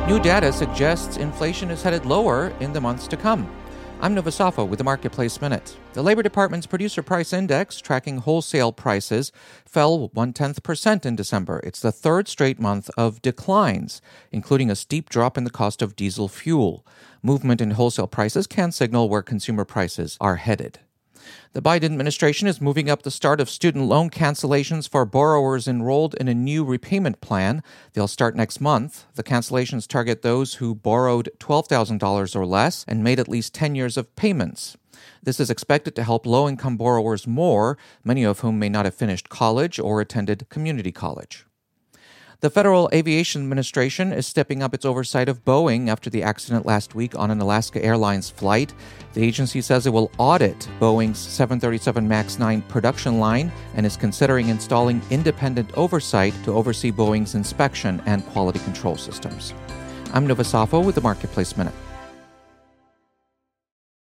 New data suggests inflation is headed lower in the months to come. I'm Nova Safo with the Marketplace Minute. The Labor Department's Producer Price Index, tracking wholesale prices, fell 0.1% in December. It's the third straight month of declines, including a steep drop in the cost of diesel fuel. Movement in wholesale prices can signal where consumer prices are headed. The Biden administration is moving up the start of student loan cancellations for borrowers enrolled in a new repayment plan. They'll start next month. The cancellations target those who borrowed $12,000 or less and made at least 10 years of payments. This is expected to help low-income borrowers more, many of whom may not have finished college or attended community college. The Federal Aviation Administration is stepping up its oversight of Boeing after the accident last week on an Alaska Airlines flight. The agency says it will audit Boeing's 737 MAX 9 production line and is considering installing independent oversight to oversee Boeing's inspection and quality control systems. I'm Nova Safo with the Marketplace Minute.